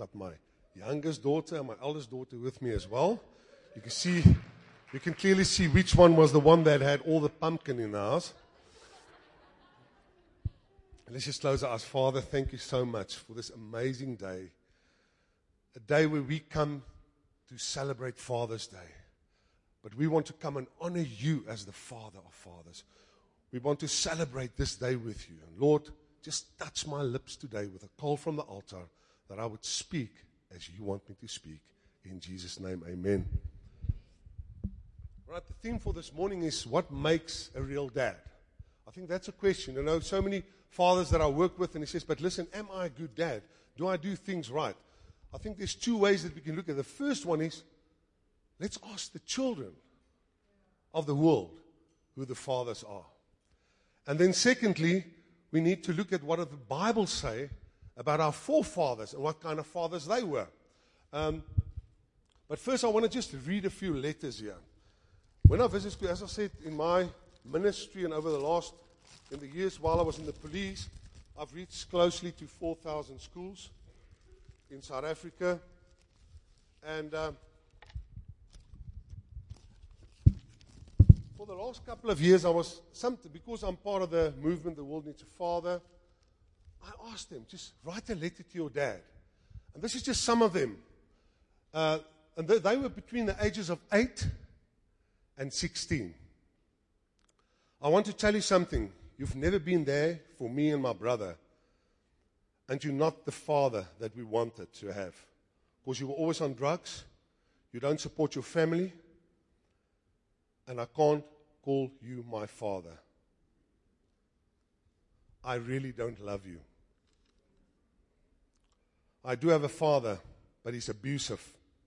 got my youngest daughter and my eldest daughter with me as well. You can clearly see which one was the one that had all the pumpkin in the house. Let's just close our eyes. Father, thank you so much for this amazing day. A day where we come to celebrate Father's Day. But we want to come and honor you as the Father of fathers. We want to celebrate this day with you. And Lord, just touch my lips today with a call from the altar that I would speak as you want me to speak. In Jesus' name, amen. Right, the theme for this morning is what makes a real dad? I think that's a question. You know, so many fathers that I work with, and he says, but listen, am I a good dad? Do I do things right? I think there's two ways that we can look at it. The first one is, let's ask the children of the world who the fathers are. And then secondly, we need to look at what does the Bible say about our forefathers and what kind of fathers they were. But first I want to just read a few letters here. When I visited school, as I said, in my ministry and over in the years while I was in the police, I've reached closely to 4,000 schools in South Africa. And for the last couple of years, because I'm part of the movement, The World Needs a Father, I asked them, just write a letter to your dad. And this is just some of them. And they were between the ages of 8 and 16. I want to tell you something. You've never been there for me and my brother. And you're not the father that we wanted to have. Because you were always on drugs. You don't support your family. And I can't call you my father. I really don't love you. I do have a father, but he's abusive.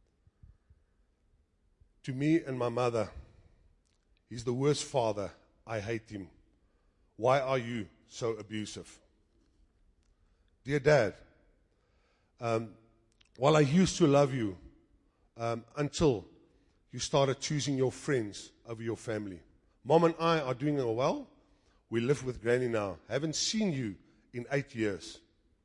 To me and my mother, he's the worst father. I hate him. Why are you so abusive? Dear Dad, while I used to love you until you started choosing your friends over your family. Mom and I are doing well. We live with Granny now. Haven't seen you in 8 years.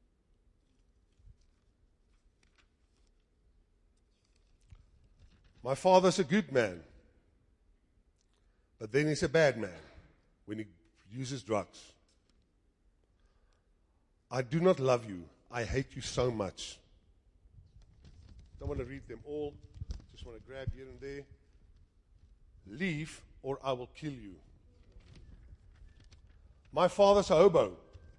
My father's a good man, but then he's a bad man when he uses drugs. I do not love you. I hate you so much. Don't want to read them all. Just want to grab here and there. Leave or I will kill you. My father's a hobo.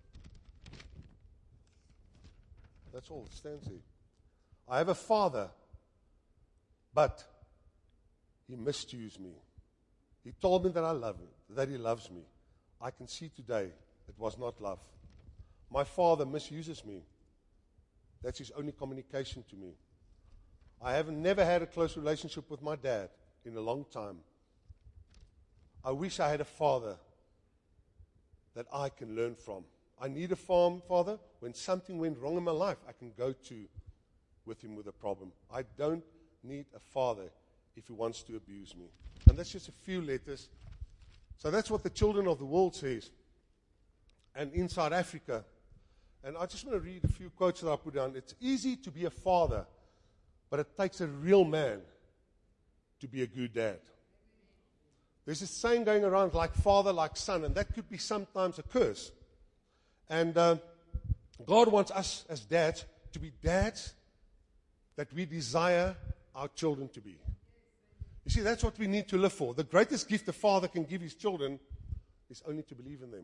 That's all it stands there. I have a father, but he misused me. He told me that I love him, that he loves me. I can see today it was not love. My father misuses me. That's his only communication to me. I have never had a close relationship with my dad in a long time. I wish I had a father that I can learn from. I need a father. When something went wrong in my life, I can go to with him with a problem. I don't need a father if he wants to abuse me. And that's just a few letters. So that's what the children of the world says. And in South Africa, and I just want to read a few quotes that I put down. It's easy to be a father, but it takes a real man to be a good dad. There's a saying going around, like father, like son, and that could be sometimes a curse. And God wants us as dads to be dads that we desire our children to be. You see, that's what we need to live for. The greatest gift a father can give his children is only to believe in them.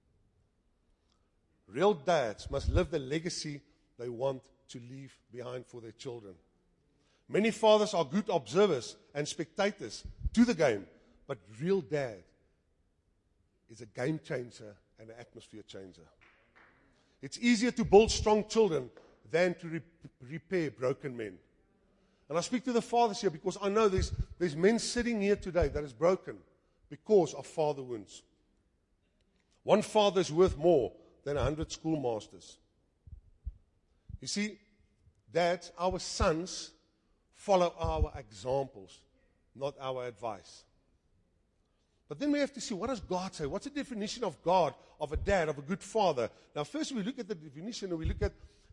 Real dads must live the legacy they want to leave behind for their children. Many fathers are good observers and spectators to the game, but real dad is a game changer and an atmosphere changer. It's easier to build strong children than to repair broken men. And I speak to the fathers here because I know there's men sitting here today that is broken because of father wounds. One father is worth more than 100 schoolmasters. You see, dads, our sons follow our examples, not our advice. But then we have to see, what does God say? What's the definition of God, of a dad, of a good father? Now, first we look at the definition and we look at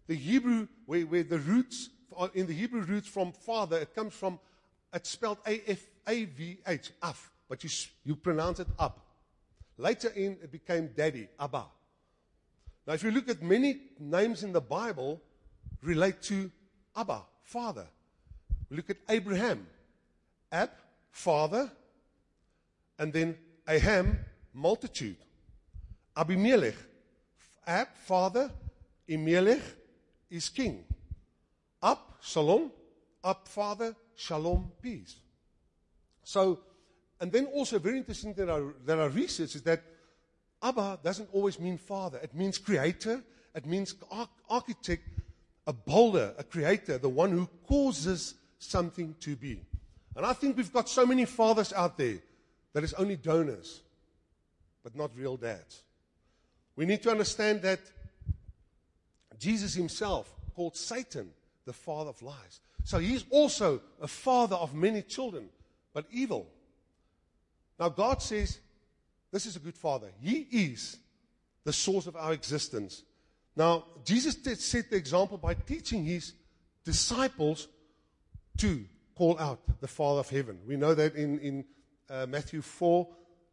the Hebrew, where the roots, in the Hebrew roots from father, it comes from, it's spelled A-V-H, af, but you pronounce it ab. Later in, it became daddy, Abba. Now, if you look at many names in the Bible, relate to Abba, father. Look at Abraham, Ab, father, and then Aham, multitude. Abimelech, Ab, father, Emelech is king. Ab, Shalom, Ab, father, Shalom, peace. So, and then also very interesting that I researched is that Abba doesn't always mean father. It means creator. It means architect, a builder, a creator, the one who causes something to be. And I think we've got so many fathers out there that is only donors, but not real dads. We need to understand that Jesus himself called Satan the father of lies. So he's also a father of many children, but evil. Now God says, this is a good father. He is the source of our existence. Now, Jesus set the example by teaching his disciples to call out the Father of heaven. We know that in Matthew 4,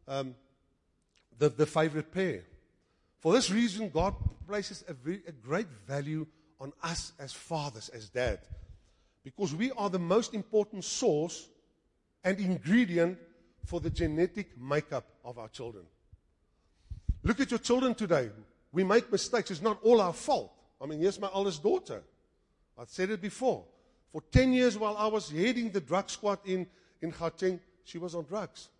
the favorite pair. For this reason, God places a great value on us as fathers, as dads, because we are the most important source and ingredient for the genetic makeup of our children. Look at your children today. We make mistakes. It's not all our fault. I mean, here's my oldest daughter. I've said it before. For 10 years while I was heading the drug squad in Gauteng, she was on drugs.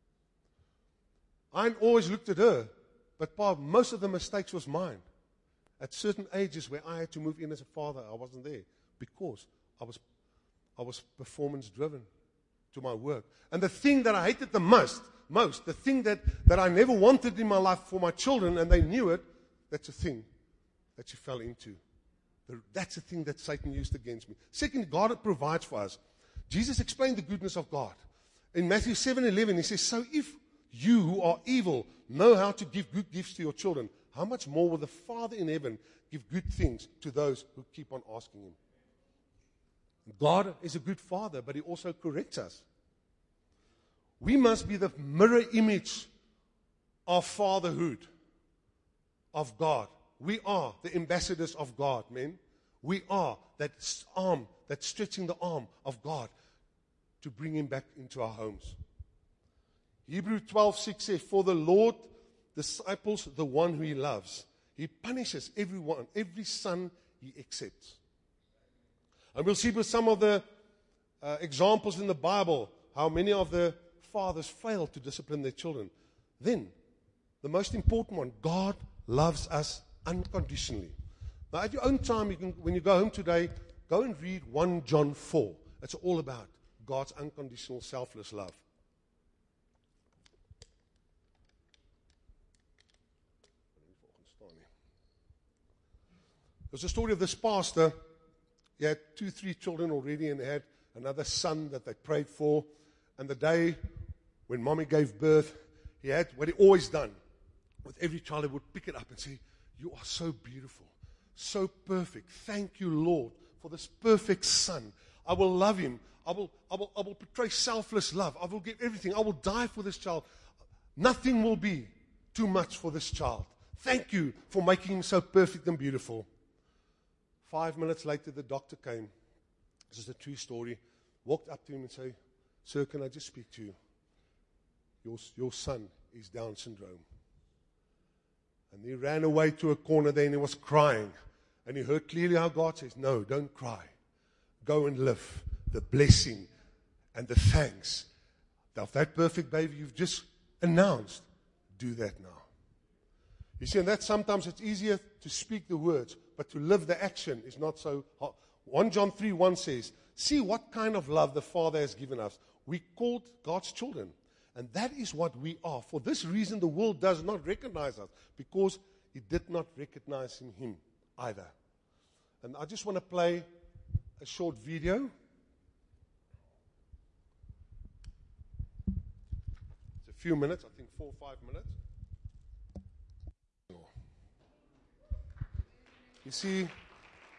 I always looked at her, but most of the mistakes was mine. At certain ages where I had to move in as a father, I wasn't there because I was performance driven to my work. And the thing that I hated the most, the thing that I never wanted in my life for my children, and they knew it, that's a thing that she fell into. That's the thing that Satan used against me. Second, God provides for us. Jesus explained the goodness of God. In Matthew 7:11, he says, so if you who are evil know how to give good gifts to your children, how much more will the Father in heaven give good things to those who keep on asking him? God is a good father, but he also corrects us. We must be the mirror image of fatherhood, of God. We are the ambassadors of God, men. We are that arm, that stretching the arm of God to bring him back into our homes. Hebrews 12:6 says, for the Lord disciples the one who he loves. He punishes everyone, every son he accepts. And we'll see with some of the examples in the Bible how many of the fathers fail to discipline their children. Then, the most important one, God loves us unconditionally. Now, at your own time, when you go home today, go and read 1 John 4. It's all about God's unconditional, selfless love. There's a story of this pastor. He had 2-3 children already and had another son that they prayed for. And the day when mommy gave birth, he had what he always done. With every child, he would pick it up and say, you are so beautiful, so perfect. Thank you, Lord, for this perfect son. I will love him. I will portray selfless love. I will give everything. I will die for this child. Nothing will be too much for this child. Thank you for making him so perfect and beautiful. 5 minutes later, the doctor came. This is a true story. Walked up to him and said, sir, can I just speak to you? Your son is Down syndrome. And he ran away to a corner there and he was crying. And he heard clearly how God says, no, don't cry. Go and live the blessing and the thanks of that perfect baby you've just announced. Do that now. You see, and that sometimes it's easier to speak the words, but to live the action is not so hard. 1 John 3:1 says, see what kind of love the Father has given us. We called God's children. And that is what we are. For this reason, the world does not recognize us, because it did not recognize him either. And I just want to play a short video. It's a few minutes, I think 4 or 5 minutes. You see,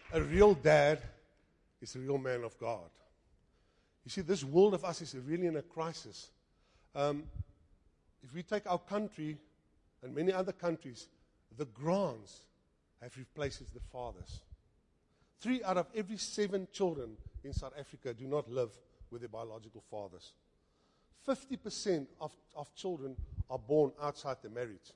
A real dad is a real man of God. You see, this world of us is really in a crisis. If we take our country and many other countries, the grands have replaced the fathers. 3 out of every 7 children in South Africa do not live with their biological fathers. 50% of children are born outside the marriage.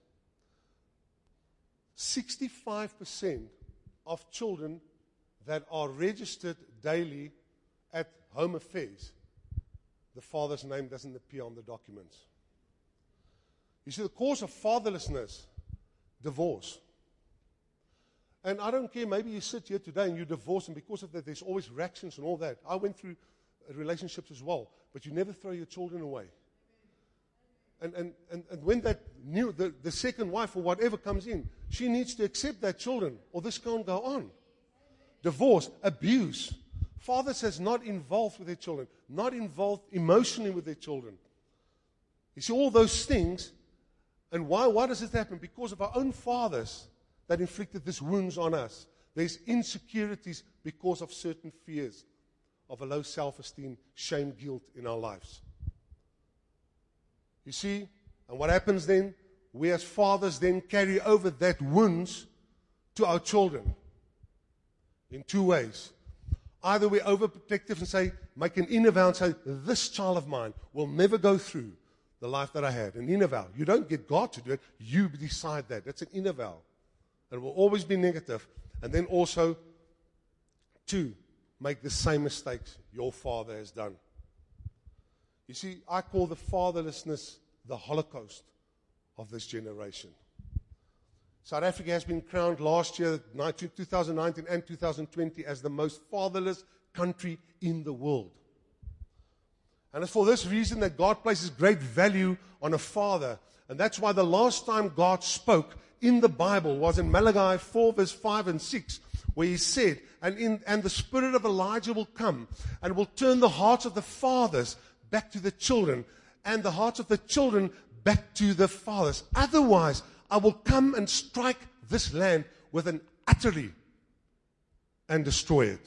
65% of children that are registered daily at Home Affairs, the father's name doesn't appear on the documents. You see, the cause of fatherlessness, divorce. And I don't care, maybe you sit here today and you're divorced, and because of that, there's always reactions and all that. I went through relationships as well, but you never throw your children away. And when that the second wife or whatever comes in, she needs to accept that children, or this can't go on. Divorce, abuse. Fathers is not involved with their children, not involved emotionally with their children. You see, all those things, and why does it happen? Because of our own fathers that inflicted these wounds on us. There's insecurities because of certain fears of a low self-esteem, shame, guilt in our lives. You see, and what happens then? We as fathers then carry over that wounds to our children in 2 ways. Either we're overprotective and say, make an inner vow and say, this child of mine will never go through the life that I had. An inner vow. You don't get God to do it. You decide that. That's an inner vow. And it will always be negative. And then also, 2, make the same mistakes your father has done. You see, I call the fatherlessness the Holocaust of this generation. South Africa has been crowned last year, 2019 and 2020, as the most fatherless country in the world. And it's for this reason that God places great value on a father. And that's why the last time God spoke in the Bible was in Malachi 4, verse 5 and 6, where he said, and the spirit of Elijah will come and will turn the hearts of the fathers back to the children, and the hearts of the children back to the fathers. Otherwise, I will come and strike this land with an utterly and destroy it.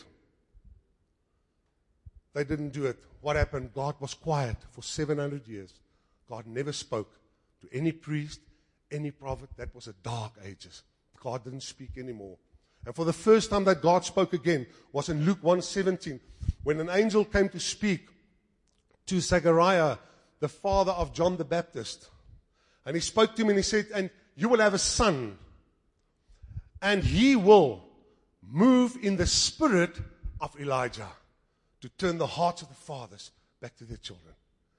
They didn't do it. What happened? God was quiet for 700 years. God never spoke to any priest, any prophet. That was the dark ages. God didn't speak anymore. And for the first time that God spoke again was in Luke 1:17, when an angel came to speak to Zechariah, the father of John the Baptist. And he spoke to him and he said, and you will have a son, and he will move in the spirit of Elijah to turn the hearts of the fathers back to their children.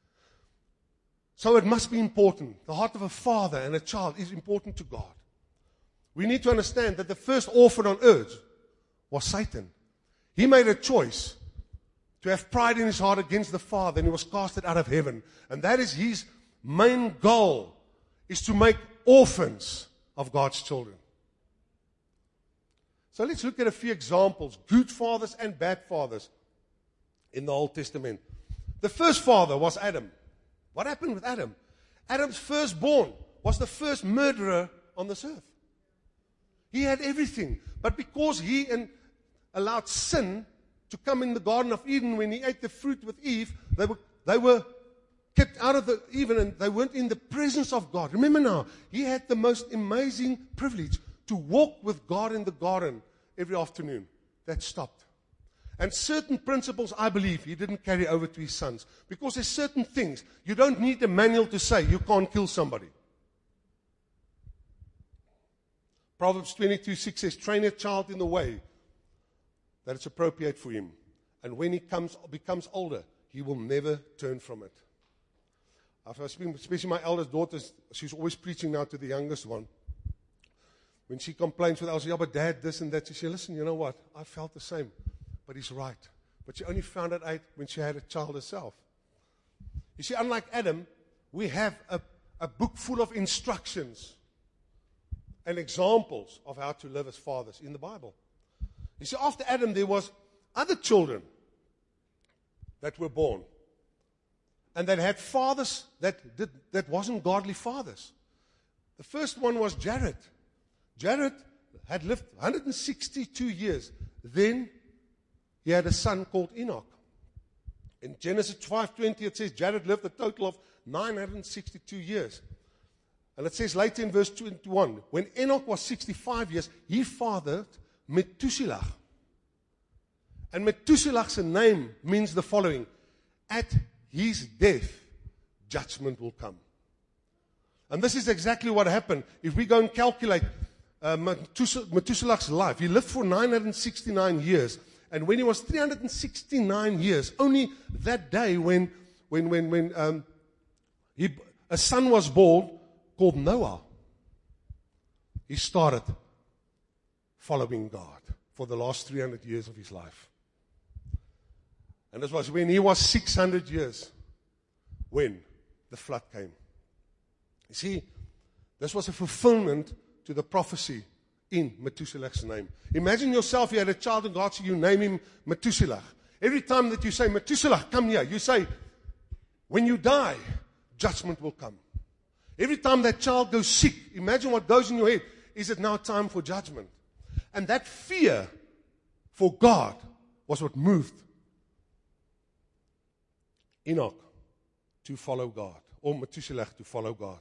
So it must be important. The heart of a father and a child is important to God. We need to understand that the first orphan on earth was Satan. He made a choice to have pride in his heart against the Father, and he was casted out of heaven. And that is his main goal, is to make orphans of God's children. So let's look at a few examples, good fathers and bad fathers in the Old Testament. The first father was Adam. What happened with Adam? Adam's firstborn was the first murderer on this earth. He had everything, but because he allowed sin to come in the Garden of Eden when he ate the fruit with Eve, they were kept out of the Eden, and they weren't in the presence of God. Remember now, he had the most amazing privilege to walk with God in the garden every afternoon. That stopped. And certain principles, I believe, he didn't carry over to his sons. Because there's certain things, you don't need a manual to say you can't kill somebody. Proverbs 22:6 says, train a child in the way that it's appropriate for him. And when he becomes older, he will never turn from it. After I speak, especially my eldest daughter, she's always preaching now to the youngest one. When she complains with us, yeah, but Dad, this and that, she said, listen, you know what? I felt the same. But he's right. But she only found it out when she had a child herself. You see, unlike Adam, we have a book full of instructions and examples of how to live as fathers in the Bible. You see, after Adam, there was other children that were born. And that had fathers that wasn't godly fathers. The first one was Jared. Jared had lived 162 years, then he had a son called Enoch. In Genesis 5:20, it says Jared lived a total of 962 years. And it says later in verse 21, when Enoch was 65 years, he fathered Methuselah. And Methuselah's name means the following: at his death, judgment will come. And this is exactly what happened. If we go and calculate Methuselah's life, he lived for 969 years. And when he was 369 years, only that day when a son was born called Noah, he started following God for the last 300 years of his life. And this was when he was 600 years, when the flood came. You see, this was a fulfillment to the prophecy in Methuselah's name. Imagine yourself, you had a child and God said, you name him Methuselah. Every time that you say, Methuselah, come here, you say, when you die, judgment will come. Every time that child goes sick, imagine what goes in your head. Is it now time for judgment? And that fear for God was what moved Enoch to follow God, or Methuselah to follow God.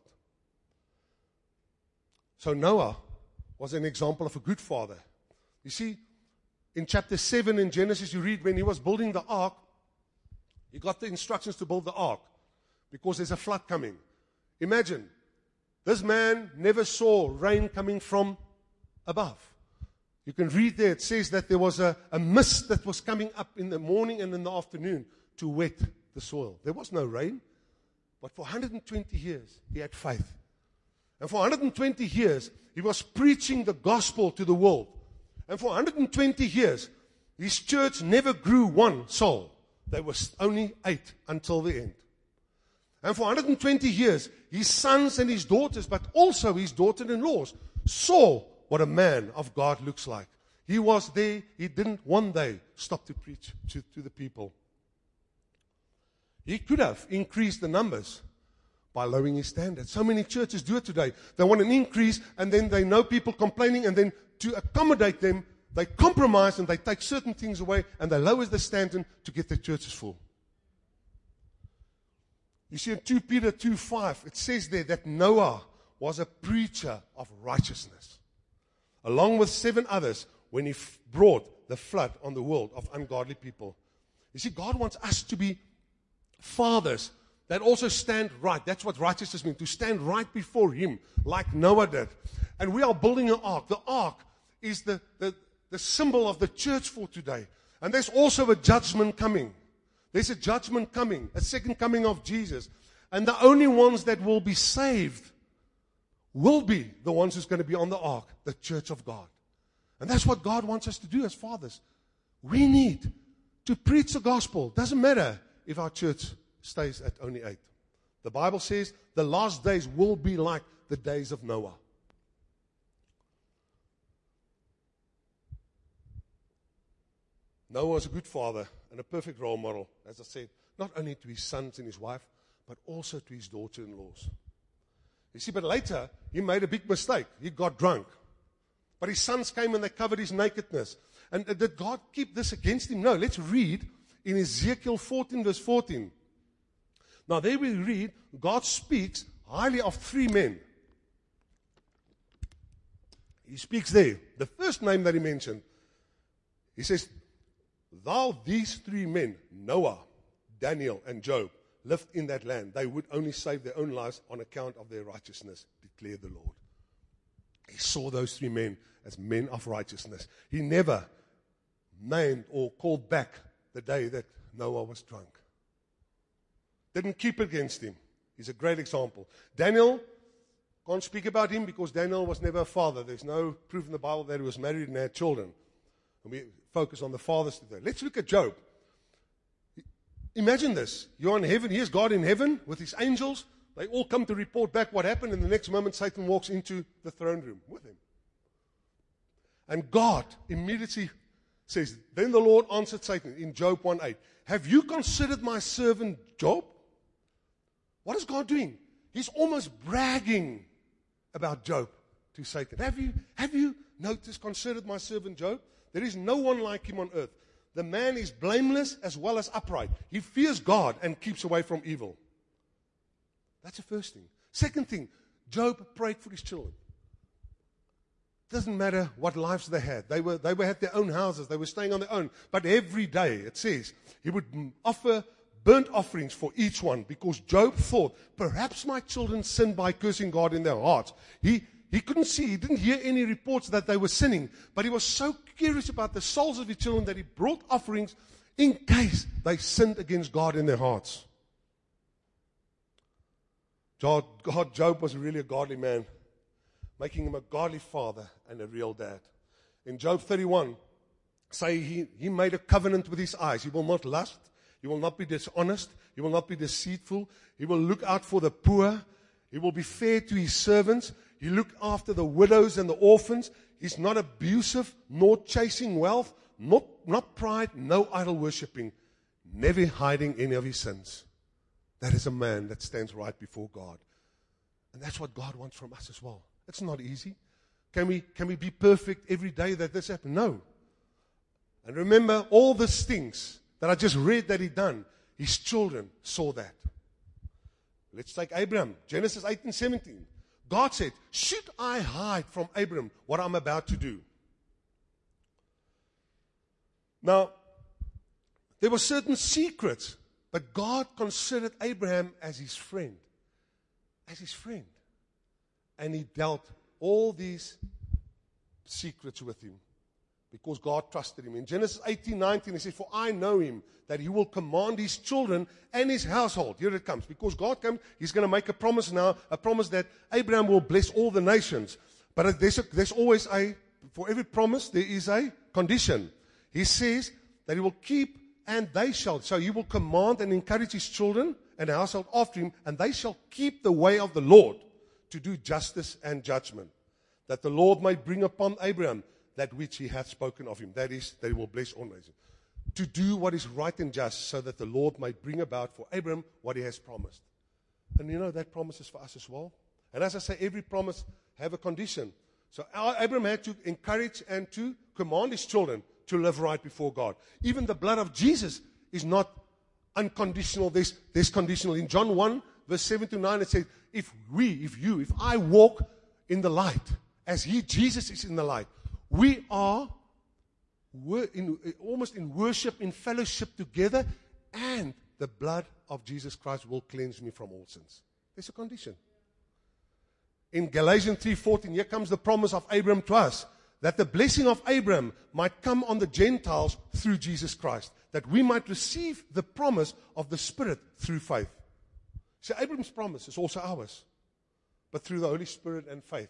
So Noah was an example of a good father. You see, in chapter 7 in Genesis, you read when he was building the ark, he got the instructions to build the ark because there's a flood coming. Imagine, this man never saw rain coming from above. You can read there, it says that there was a mist that was coming up in the morning and in the afternoon to wet the soil. There was no rain, but for 120 years, he had faith. And for 120 years, he was preaching the gospel to the world. And for 120 years, his church never grew one soul. There was only 8 until the end. And for 120 years, his sons and his daughters, but also his daughter-in-laws, saw what a man of God looks like. He was there. He didn't one day stop to preach to the people. He could have increased the numbers by lowering his standards. So many churches do it today. They want an increase, and then they know people complaining, and then to accommodate them, they compromise and they take certain things away, and they lower the standard to get their churches full. You see in 2 Peter 2:5, it says there that Noah was a preacher of righteousness, along with 7 others, when he brought the flood on the world of ungodly people. You see, God wants us to be fathers that also stand right. That's what righteousness means, to stand right before Him, like Noah did. And we are building an ark. The ark is the symbol of the church for today. And there's also a judgment coming. There's a judgment coming, a second coming of Jesus. And the only ones that will be saved will be the ones who's going to be on the ark, the church of God. And that's what God wants us to do as fathers. We need to preach the gospel. Doesn't matter if our church stays at only 8. The Bible says the last days will be like the days of Noah. Noah was a good father and a perfect role model, as I said, not only to his sons and his wife, but also to his daughter-in-laws. You see, but later, he made a big mistake. He got drunk. But his sons came and they covered his nakedness. And did God keep this against him? No, let's read in Ezekiel 14, verse 14. Now, there we read, God speaks highly of 3 men. He speaks there. The first name that he mentioned, he says, "Thou these 3 men, Noah, Daniel, and Job, lived in that land. They would only save their own lives on account of their righteousness, declared the Lord." He saw those 3 men as men of righteousness. He never named or called back the day that Noah was drunk. Didn't keep it against him. He's a great example. Daniel, can't speak about him because Daniel was never a father. There's no proof in the Bible that he was married and had children. And we focus on the fathers today. Let's look at Job. Imagine this. You're in heaven. Here's God in heaven with his angels. They all come to report back what happened, and the next moment Satan walks into the throne room with him. And God immediately says, "Then the Lord answered Satan in Job 1:8, have you considered my servant Job?" What is God doing? He's almost bragging about Job to Satan. Have you noticed, considered my servant Job? There is no one like him on earth. The man is blameless as well as upright. He fears God and keeps away from evil. That's the first thing. Second thing, Job prayed for his children. Doesn't matter what lives they had. They had their own houses. They were staying on their own. But every day, it says, he would offer burnt offerings for each one, because Job thought, perhaps my children sinned by cursing God in their hearts. He couldn't see, he didn't hear any reports that they were sinning, but he was so curious about the souls of his children that he brought offerings in case they sinned against God in their hearts. Job was really a godly man, making him a godly father and a real dad. In Job 31, say he made a covenant with his eyes. He will not lust. He will not be dishonest. He will not be deceitful. He will look out for the poor. He will be fair to his servants. He look after the widows and the orphans. He's not abusive, nor chasing wealth, not pride, no idol worshipping, never hiding any of his sins. That is a man that stands right before God. And that's what God wants from us as well. It's not easy. Can we be perfect every day that this happens? No. And remember, all these things that I just read that he done, his children saw that. Let's take Abraham, Genesis 18:17. God said, should I hide from Abraham what I'm about to do? Now, there were certain secrets, but God considered Abraham as his friend. As his friend. And he dealt all these secrets with him, because God trusted him. In Genesis 18:19, he says, for I know him, that he will command his children and his household. Here it comes. Because God comes, he's going to make a promise now, a promise that Abraham will bless all the nations. But there's always for every promise, there is a condition. He says that he will keep and they shall. So he will command and encourage his children and household after him, and they shall keep the way of the Lord to do justice and judgment, that the Lord may bring upon Abraham that which he hath spoken of him. That is, that he will bless all nations. To do what is right and just, so that the Lord may bring about for Abraham what he has promised. And you know, that promise is for us as well. And as I say, every promise have a condition. So Abraham had to encourage and to command his children to live right before God. Even the blood of Jesus is not unconditional. There's conditional. In John 1, verse 7 to 9, it says, if I walk in the light, as Jesus is in the light, we are almost in worship, in fellowship together, and the blood of Jesus Christ will cleanse me from all sins. There's a condition. In Galatians 3:14, here comes the promise of Abraham to us, that the blessing of Abraham might come on the Gentiles through Jesus Christ, that we might receive the promise of the Spirit through faith. So Abraham's promise is also ours, but through the Holy Spirit and faith.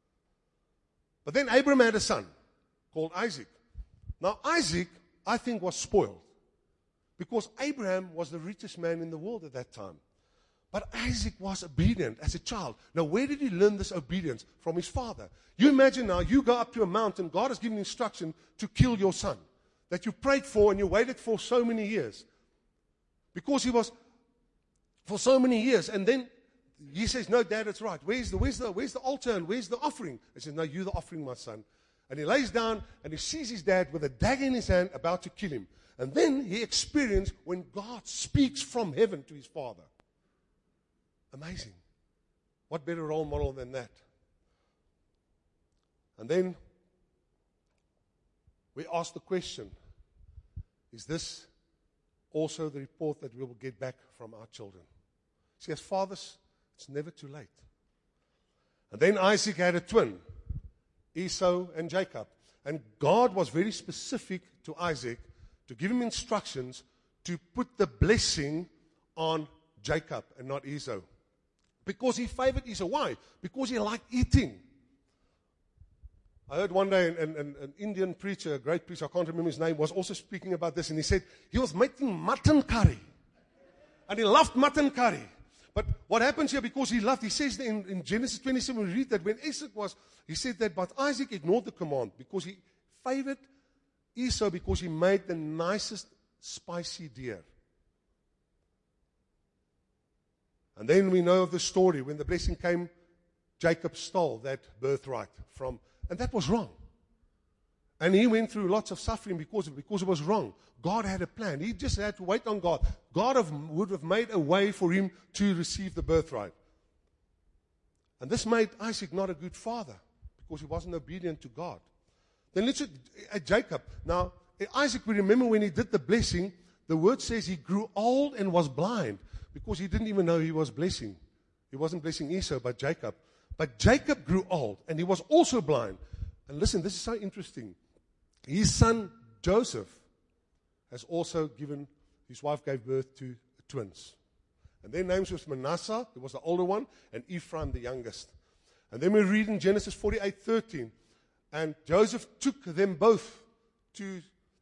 But then Abraham had a son called Isaac. Now Isaac, I think, was spoiled, because Abraham was the richest man in the world at that time. But Isaac was obedient as a child. Now, where did he learn this obedience? From his father. You imagine now, you go up to a mountain, God has given instruction to kill your son, that you prayed for and you waited for so many years. Because he was for so many years. And then he says, no, Dad, it's right. Where's the altar and where's the offering? He says, no, you're the offering, my son. And he lays down and he sees his dad with a dagger in his hand about to kill him. And then he experienced when God speaks from heaven to his father. Amazing. What better role model than that? And then we ask the question, is this also the report that we will get back from our children? See, as fathers, it's never too late. And then Isaac had a twin, Esau and Jacob. And God was very specific to Isaac to give him instructions to put the blessing on Jacob and not Esau. Because he favored Esau. Why? Because he liked eating. I heard one day an Indian preacher, a great preacher, I can't remember his name, was also speaking about this. And he said he was making mutton curry. And he loved mutton curry. But what happens here, because he loved, he says in Genesis 27, we read that when Isaac was, he said that, but Isaac ignored the command because he favored Esau because he made the nicest spicy deer. And then we know of the story. When the blessing came, Jacob stole that birthright from, and that was wrong. And he went through lots of suffering because it was wrong. God had a plan. He just had to wait on God. Would have made a way for him to receive the birthright. And this made Isaac not a good father because he wasn't obedient to God. Then let's look at Jacob. Now, Isaac, we remember when he did the blessing, the word says he grew old and was blind because he didn't even know he was blessing. He wasn't blessing Esau, but Jacob. But Jacob grew old and he was also blind. And listen, this is so interesting. His son Joseph has also his wife gave birth to twins. And their names was Manasseh, who was the older one, and Ephraim, the youngest. And then we read in Genesis 48:13, and Joseph took them both to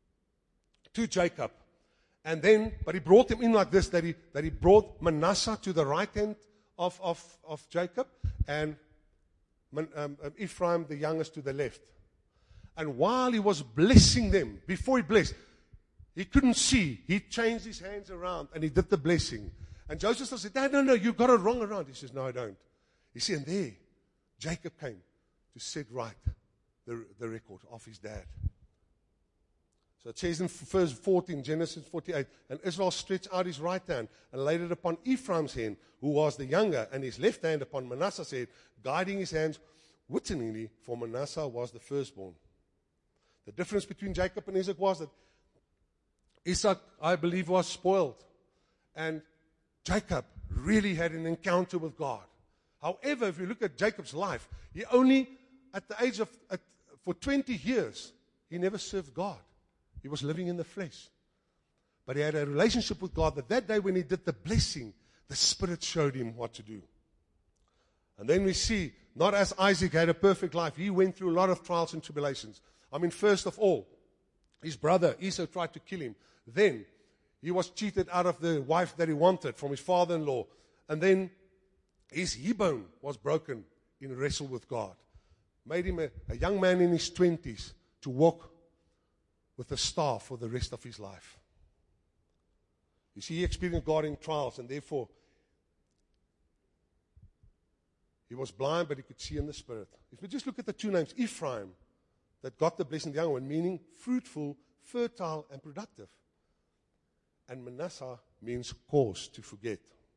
Jacob. And then, but he brought them in like this, that he brought Manasseh to the right hand of Jacob, and Ephraim, the youngest, to the left. And while he was blessing them, before he blessed, he couldn't see. He changed his hands around and he did the blessing. And Joseph said, no, you got it wrong around. He says, no, I don't. You see, and there, Jacob came to set right the record of his dad. So it says in verse 14, Genesis 48, and Israel stretched out his right hand and laid it upon Ephraim's hand, who was the younger, and his left hand upon Manasseh's head, guiding his hands wittingly, for Manasseh was the firstborn. The difference between Jacob and Isaac was that Isaac, I believe, was spoiled. And Jacob really had an encounter with God. However, if you look at Jacob's life, he only, at the age of, for 20 years, he never served God. He was living in the flesh. But he had a relationship with God that day when he did the blessing, the Spirit showed him what to do. And then we see, not as Isaac had a perfect life, he went through a lot of trials and tribulations. I mean, first of all, his brother Esau tried to kill him. Then he was cheated out of the wife that he wanted from his father-in-law. And then his he-bone was broken in a wrestle with God. Made him a young man in his 20s to walk with a staff for the rest of his life. You see, he experienced God in trials, and therefore he was blind, but he could see in the Spirit. If we just look at the two names, Ephraim, that got the blessing, the young one, meaning fruitful, fertile, and productive. And Manasseh means cause to forget.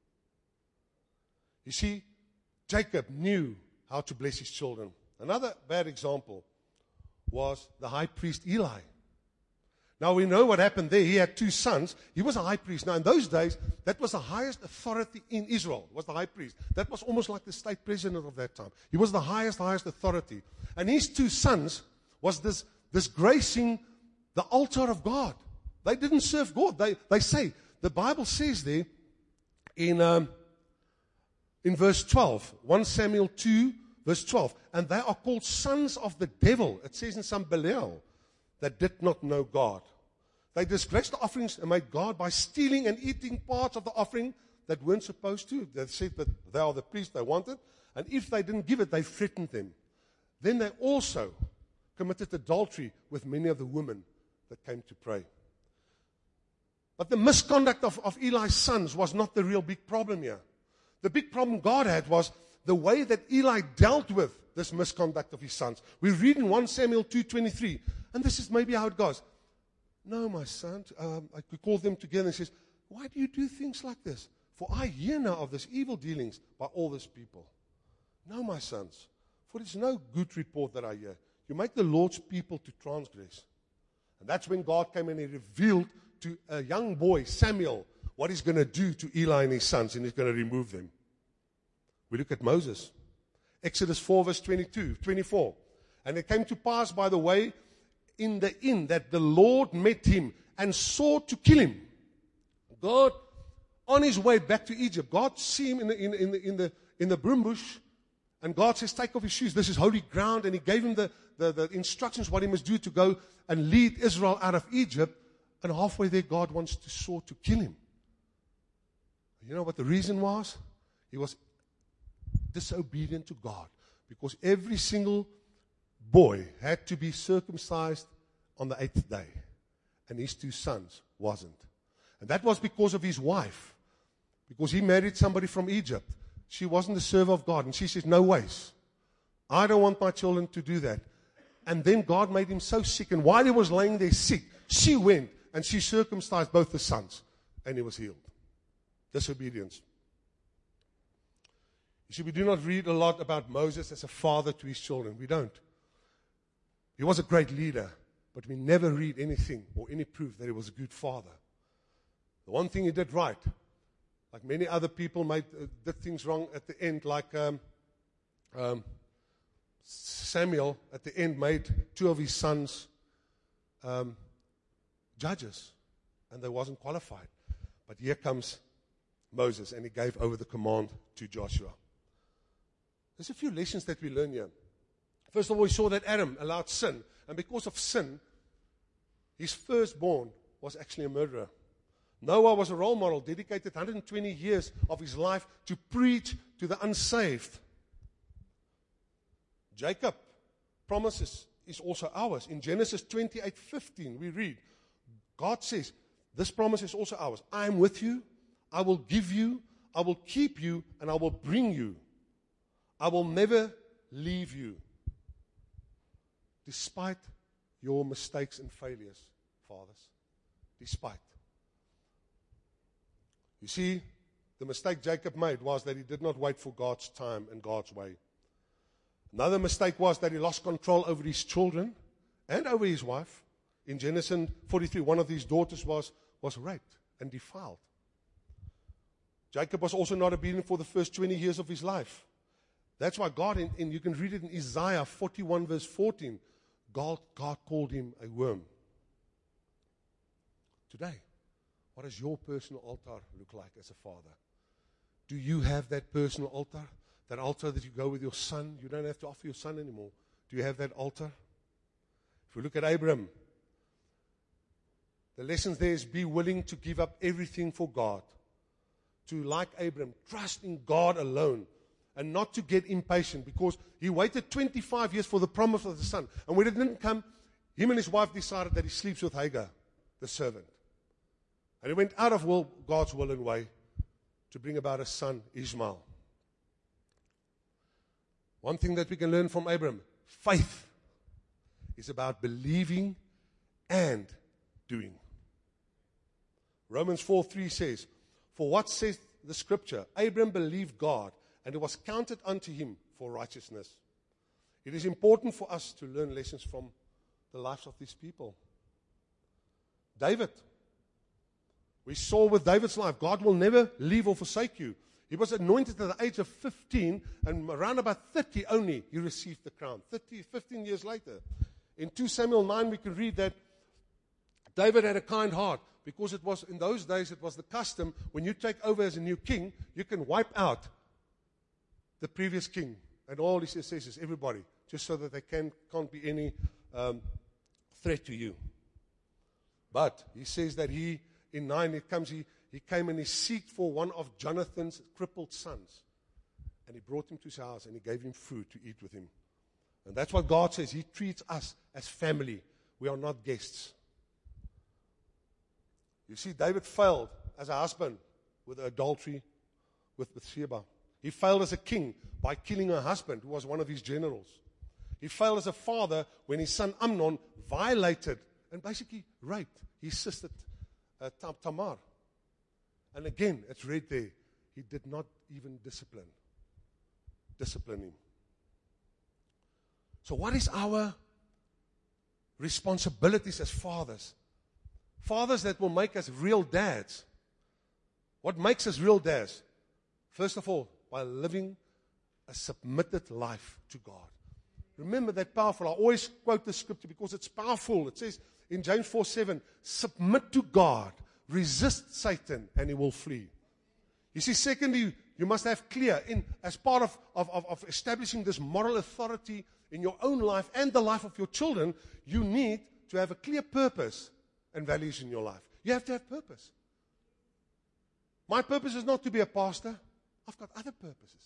You see, Jacob knew how to bless his children. Another bad example was the high priest Eli. Now we know what happened there. He had two sons. He was a high priest. Now in those days, that was the highest authority in Israel, was the high priest. That was almost like the state president of that time. He was the highest authority. And his two sons was disgracing the altar of God. They didn't serve God. They say, the Bible says there in verse 12, 1 Samuel 2, verse 12, and they are called sons of the devil. It says in some Belial, that did not know God. They disgraced the offerings and made God by stealing and eating parts of the offering that weren't supposed to. They said that they are the priests they wanted, and if they didn't give it, they threatened them. Then they also committed adultery with many of the women that came to pray. But the misconduct of Eli's sons was not the real big problem here. The big problem God had was the way that Eli dealt with this misconduct of his sons. We read in 1 Samuel 2:23, and this is maybe how it goes. No, my son, I could call them together and says, why do you do things like this? For I hear now of this evil dealings by all these people. No, my sons, for it is no good report that I hear. You make the Lord's people to transgress. And that's when God came and he revealed to a young boy, Samuel, what he's going to do to Eli and his sons, and he's going to remove them. We look at Moses. Exodus 4, verse 24. And it came to pass by the way in the inn that the Lord met him and sought to kill him. God, on his way back to Egypt, God see him in the broom bush, and God says, take off his shoes. This is holy ground. And he gave him the instructions what he must do to go and lead Israel out of Egypt. And halfway there, God wants to sought to kill him. You know what the reason was? He was disobedient to God. Because every single boy had to be circumcised on the 8th day. And his two sons wasn't. And that was because of his wife. Because he married somebody from Egypt. She wasn't the server of God. And she says, no ways. I don't want my children to do that. And then God made him so sick. And while he was laying there sick, she went and she circumcised both the sons. And he was healed. Disobedience. You see, we do not read a lot about Moses as a father to his children. We don't. He was a great leader, but we never read anything or any proof that he was a good father. The one thing he did right, like many other people did things wrong at the end, like Samuel at the end made two of his sons judges, and they wasn't qualified. But here comes Moses, and he gave over the command to Joshua. There's a few lessons that we learn here. First of all, we saw that Adam allowed sin, and because of sin, his firstborn was actually a murderer. Noah was a role model, dedicated 120 years of his life to preach to the unsaved. Jacob promises is also ours. In Genesis 28:15, we read, God says, this promise is also ours. I am with you, I will give you, I will keep you, and I will bring you. I will never leave you. Despite your mistakes and failures, fathers. Despite. You see, the mistake Jacob made was that he did not wait for God's time and God's way. Another mistake was that he lost control over his children and over his wife. In Genesis 43, one of his daughters was raped and defiled. Jacob was also not obedient for the first 20 years of his life. That's why God, you can read it in Isaiah 41 verse 14, God called him a worm. Today, what does your personal altar look like as a father? Do you have that personal altar? That altar that you go with your son? You don't have to offer your son anymore. Do you have that altar? If we look at Abraham, the lessons there is be willing to give up everything for God. To, like Abraham, trust in God alone. And not to get impatient, because he waited 25 years for the promise of the son. And when it didn't come, him and his wife decided that he sleeps with Hagar, the servant. And he went out of God's will and way to bring about a son, Ishmael. One thing that we can learn from Abraham, faith is about believing and doing. Romans 4:3 says, for what says the scripture? Abraham believed God, and it was counted unto him for righteousness. It is important for us to learn lessons from the lives of these people. David. We saw with David's life, God will never leave or forsake you. He was anointed at the age of 15, and around about 30 only, he received the crown. 15 years later. In 2 Samuel 9, we can read that David had a kind heart, because it was, in those days, it was the custom, when you take over as a new king, you can wipe out the previous king and all his assessors, everybody, just so that there can't be any threat to you. But he says that in 9, he came and he sought for one of Jonathan's crippled sons. And he brought him to his house and he gave him food to eat with him. And that's what God says. He treats us as family. We are not guests. You see, David failed as a husband with adultery with Bathsheba. He failed as a king by killing her husband, who was one of his generals. He failed as a father when his son Amnon violated and basically raped his sister Tamar. And again, it's read there, he did not even discipline him. So what is our responsibilities as fathers? Fathers that will make us real dads. What makes us real dads? First of all, by living a submitted life to God. Remember that powerful. I always quote the scripture because it's powerful. It says in James 4:7, submit to God, resist Satan, and he will flee. You see, secondly, you must have clear, as part of establishing this moral authority in your own life and the life of your children, you need to have a clear purpose and values in your life. You have to have purpose. My purpose is not to be a pastor. I've got other purposes.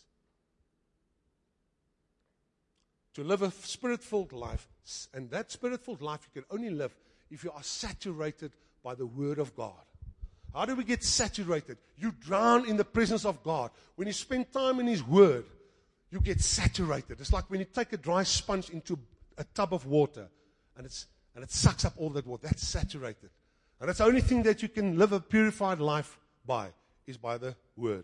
To live a spirit-filled life. And that spirit-filled life you can only live if you are saturated by the Word of God. How do we get saturated? You drown in the presence of God. When you spend time in His Word, you get saturated. It's like when you take a dry sponge into a tub of water, and it sucks up all that water. That's saturated. And that's the only thing that you can live a purified life by, is by the Word.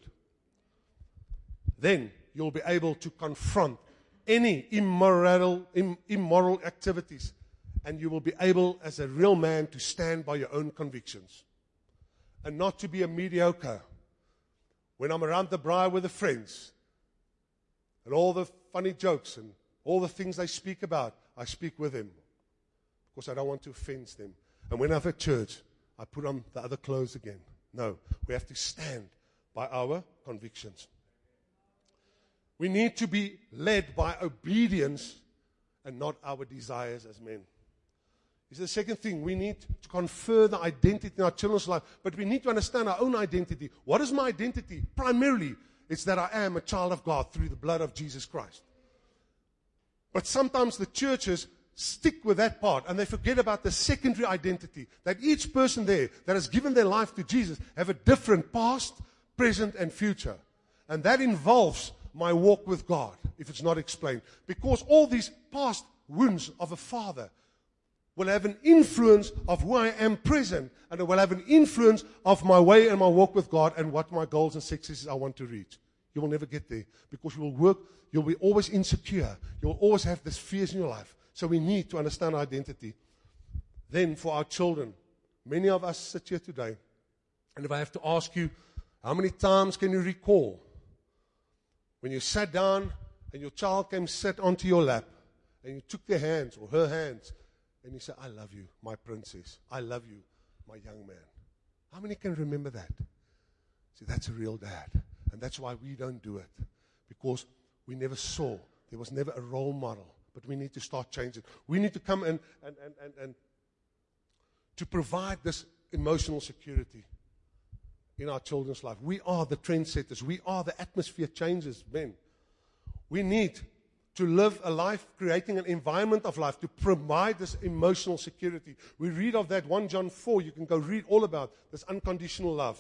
Then you'll be able to confront any immoral activities, and you will be able, as a real man, to stand by your own convictions and not to be a mediocre. When I'm around the braai with the friends and all the funny jokes and all the things they speak about, I speak with them because I don't want to offend them. And when I'm at church, I put on the other clothes again. No, we have to stand by our convictions. We need to be led by obedience and not our desires as men. This is the second thing. We need to confer the identity in our children's life, but we need to understand our own identity. What is my identity? Primarily, it's that I am a child of God through the blood of Jesus Christ. But sometimes the churches stick with that part and they forget about the secondary identity, that each person there that has given their life to Jesus have a different past, present, and future. And that involves my walk with God, if it's not explained. Because all these past wounds of a father will have an influence of who I am present, and it will have an influence of my way and my walk with God and what my goals and successes I want to reach. You will never get there because you will work, you'll be always insecure. You'll always have these fears in your life. So we need to understand our identity. Then for our children, many of us sit here today, and if I have to ask you, how many times can you recall when you sat down and your child came sit onto your lap and you took their hands or her hands and you said, I love you, my princess. I love you, my young man. How many can remember that? See, that's a real dad. And that's why we don't do it. Because we never saw. There was never a role model. But we need to start changing. We need to come and to provide this emotional security in our children's life. We are the trendsetters. We are the atmosphere changers, men. We need to live a life, creating an environment of life to provide this emotional security. We read of that 1 John 4. You can go read all about this unconditional love.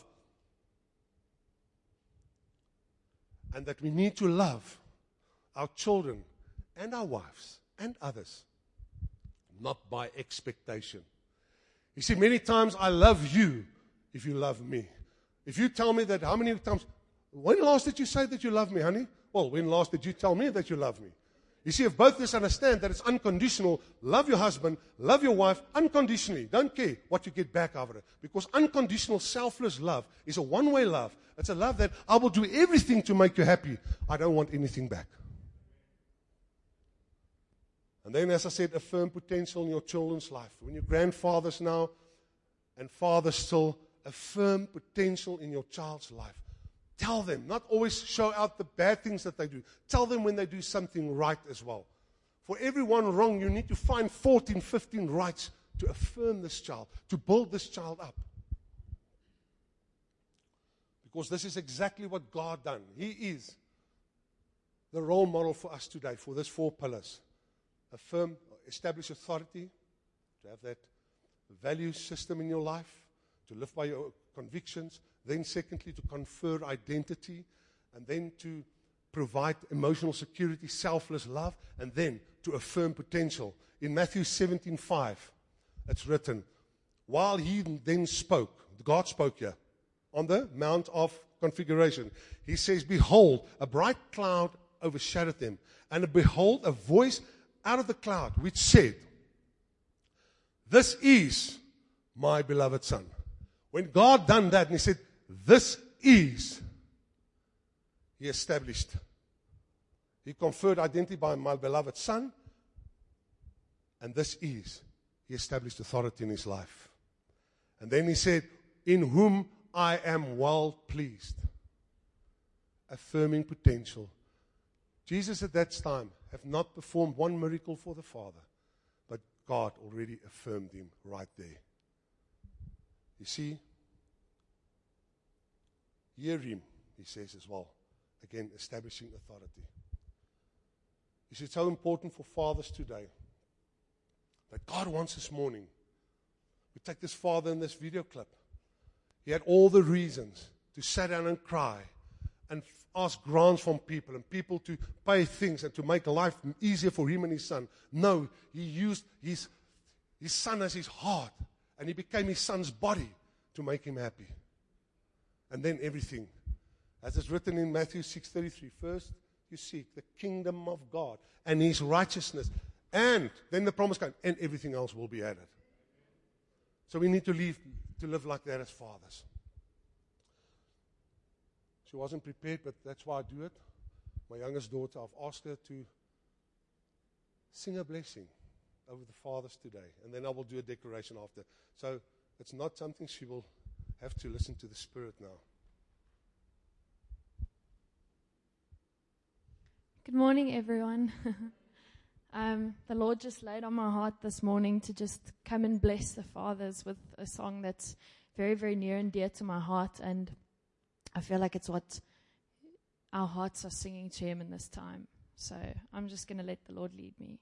And that we need to love our children and our wives and others, not by expectation. You see, many times I love you if you love me. If you tell me that, how many times, when last did you say that you love me, honey? Well, when last did you tell me that you love me? You see, if both of us understand that it's unconditional, love your husband, love your wife unconditionally. Don't care what you get back out of it. Because unconditional, selfless love is a one-way love. It's a love that I will do everything to make you happy. I don't want anything back. And then, as I said, affirm potential in your children's life. When you're grandfathers now and fathers still, affirm potential in your child's life. Tell them, not always show out the bad things that they do. Tell them when they do something right as well. For every one wrong, you need to find 14, 15 rights to affirm this child, to build this child up. Because this is exactly what God done. He is the role model for us today, for these 4 pillars. Affirm, establish authority, to have that value system in your life, to live by your convictions. Then secondly, to confer identity, and then to provide emotional security, selfless love, and then to affirm potential. In Matthew 17:5, it's written, while he then spoke, God spoke here, on the Mount of Configuration, he says, behold, a bright cloud overshadowed them, and behold, a voice out of the cloud which said, this is my beloved Son. When God done that, and he said, this is, he established. He conferred identity by my beloved Son. And this is, he established authority in his life. And then he said, in whom I am well pleased. Affirming potential. Jesus at that time have not performed one miracle for the Father, but God already affirmed him right there. You see, hear him, he says as well. Again, establishing authority. You see, it's so important for fathers today that God wants this morning. We take this father in this video clip. He had all the reasons to sit down and cry and ask grants from people and people to pay things and to make life easier for him and his son. No, he used his son as his heart, and he became his son's body to make him happy. And then everything, as it's written in Matthew 6:33, first you seek the kingdom of God and his righteousness, and then the promise comes, and everything else will be added. So we need to live like that as fathers. She wasn't prepared, but that's why I do it. My youngest daughter, I've asked her to sing a blessing over the fathers today, and then I will do a declaration after. So it's not something she will have to listen to the Spirit now. Good morning, everyone. The Lord just laid on my heart this morning to just come and bless the fathers with a song that's very, very near and dear to my heart, and I feel like it's what our hearts are singing to Him in this time. So I'm just going to let the Lord lead me.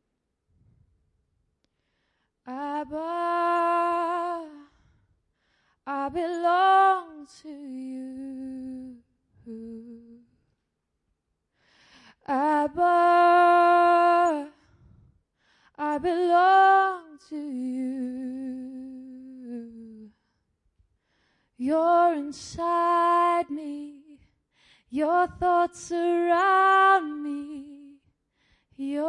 Abba, I belong to you. Abba, I belong to you. You're inside me. Your thoughts surround me. You're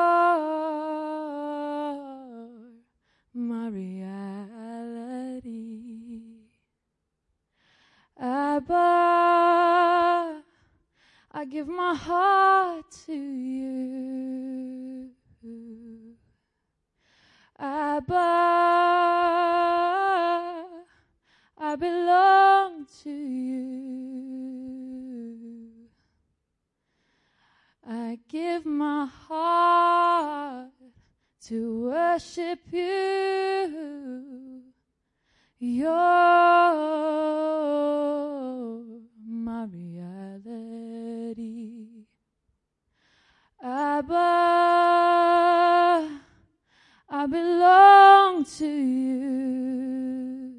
my reality. Abba, I give my heart to you. Abba, I belong to you. I give my heart to worship you. You're my reality. Abba, I belong to you.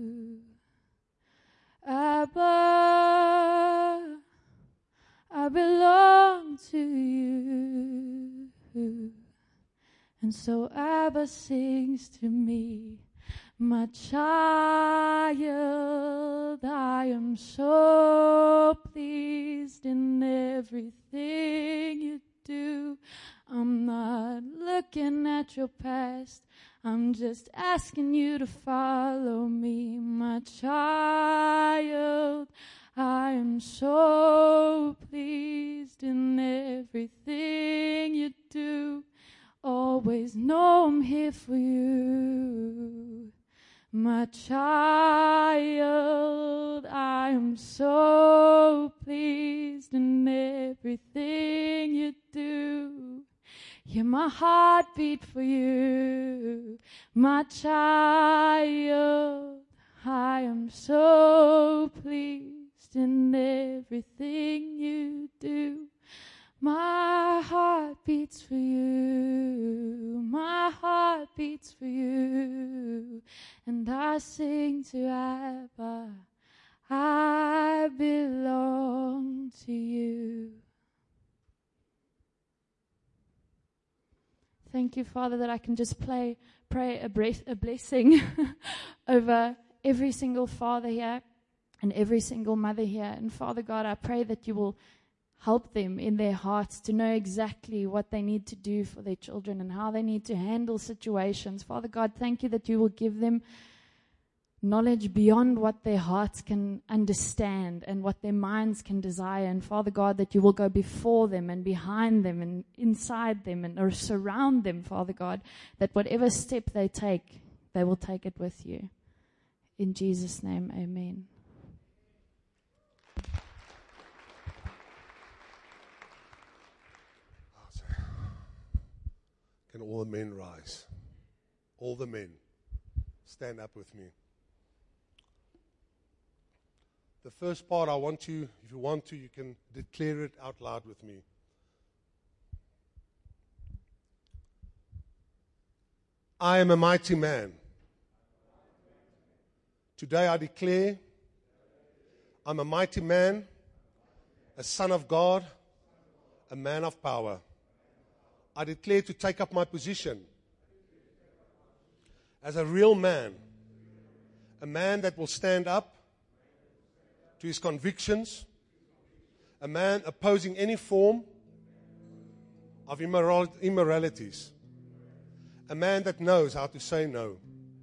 Abba, I belong to you. And so Abba sings to me, my child, I am so pleased in everything you do. I'm not looking at your past, I'm just asking you to follow me, my child. I am so pleased in everything you do. Always know I'm here for you. My child, I am so pleased in everything you do. Hear my heartbeat for you. My child, I am so pleased in everything you do. My heart beats for you. My heart beats for you. And I sing to Abba, I belong to you. Thank you, Father, that I can just pray a blessing over every single father here and every single mother here. And Father God, I pray that you will help them in their hearts to know exactly what they need to do for their children and how they need to handle situations. Father God, thank you that you will give them knowledge beyond what their hearts can understand and what their minds can desire. And Father God, that you will go before them and behind them and inside them and or surround them, Father God, that whatever step they take, they will take it with you. In Jesus' name, amen. Can all the men rise? All the men. Stand up with me. The first part I want you, if you want to, you can declare it out loud with me. I am a mighty man. Today I declare I'm a mighty man a son of God, a man of power. I declare to take up my position as a real man, a man that will stand up to his convictions, a man opposing any form of immoralities, a man that knows how to say no.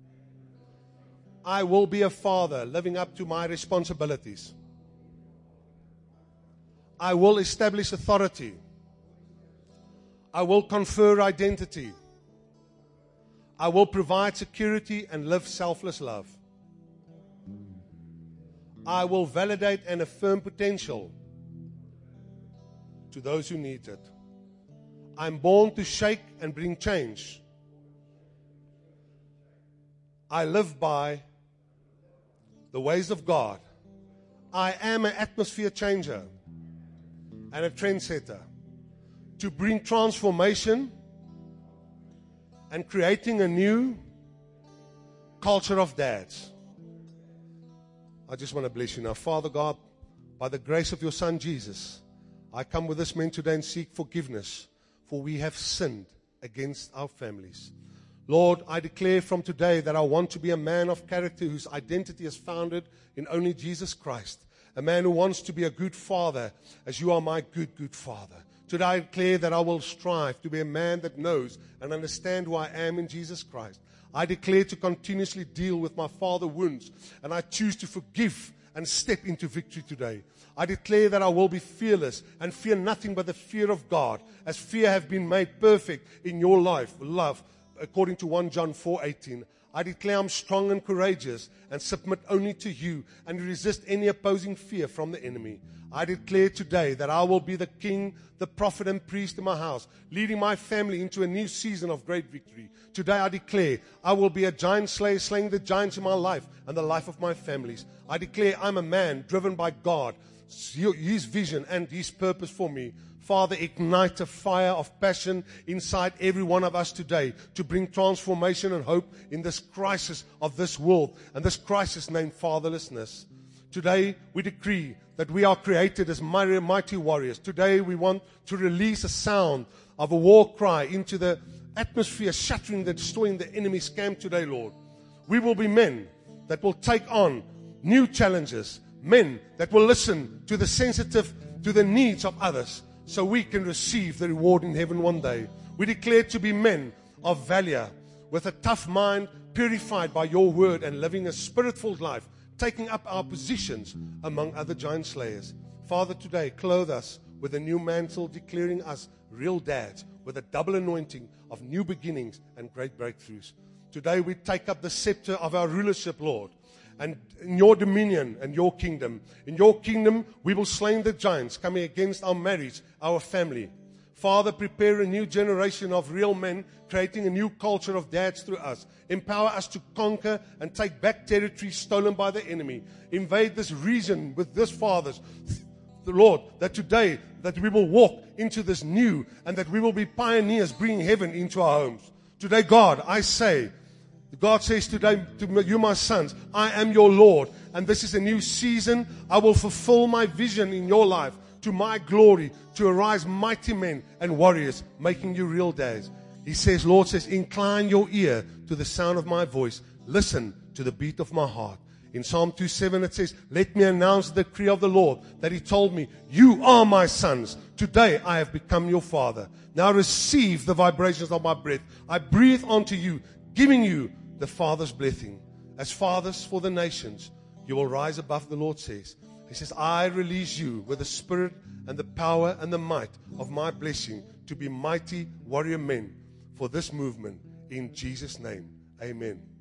I will be a father living up to my responsibilities. I will establish authority. I will confer identity. I will provide security and live selfless love. I will validate and affirm potential to those who need it. I'm born to shake and bring change. I live by the ways of God. I am an atmosphere changer and a trendsetter to bring transformation and creating a new culture of dads. I just want to bless you now. Father God, by the grace of your Son Jesus, I come with this man today and seek forgiveness, for we have sinned against our families. Lord, I declare from today that I want to be a man of character whose identity is founded in only Jesus Christ. A man who wants to be a good father, as you are my good, good father. Today I declare that I will strive to be a man that knows and understands who I am in Jesus Christ. I declare to continuously deal with my father wounds, and I choose to forgive and step into victory today. I declare that I will be fearless and fear nothing but the fear of God, as fear have been made perfect in your life, love, according to 1 John 4:18. I declare I'm strong and courageous and submit only to you and resist any opposing fear from the enemy. I declare today that I will be the king, the prophet and priest in my house, leading my family into a new season of great victory. Today I declare I will be a giant slayer, slaying the giants in my life and the life of my families. I declare I'm a man driven by God, His vision and His purpose for me. Father, ignite a fire of passion inside every one of us today to bring transformation and hope in this crisis of this world and this crisis named fatherlessness. Today, we decree that we are created as mighty warriors. Today, we want to release a sound of a war cry into the atmosphere, shattering, destroying the enemy's camp today, Lord. We will be men that will take on new challenges, men that will listen to the needs of others, so we can receive the reward in heaven one day. We declare to be men of valor, with a tough mind, purified by your word and living a spirit-filled life, taking up our positions among other giant slayers. Father, today, clothe us with a new mantle, declaring us real dads with a double anointing of new beginnings and great breakthroughs. Today, we take up the scepter of our rulership, Lord, and in your dominion and your kingdom. In your kingdom, we will slay the giants coming against our marriage, our family. Father, prepare a new generation of real men, creating a new culture of dads through us. Empower us to conquer and take back territory stolen by the enemy. Invade this region with this fathers. The Lord, that today, that we will walk into this new, and that we will be pioneers bringing heaven into our homes. Today, God, I say, God says today to you, my sons, I am your Lord, and this is a new season. I will fulfill my vision in your life to my glory, to arise mighty men and warriors, making you real dads. He says, Lord says, incline your ear to the sound of my voice. Listen to the beat of my heart. In Psalm 2:7 it says, let me announce the decree of the Lord, that He told me, you are my sons. Today I have become your father. Now receive the vibrations of my breath. I breathe onto you, giving you the Father's blessing. As fathers for the nations, you will rise above, the Lord says. He says, I release you with the spirit and the power and the might of my blessing to be mighty warrior men for this movement. In Jesus' name, amen.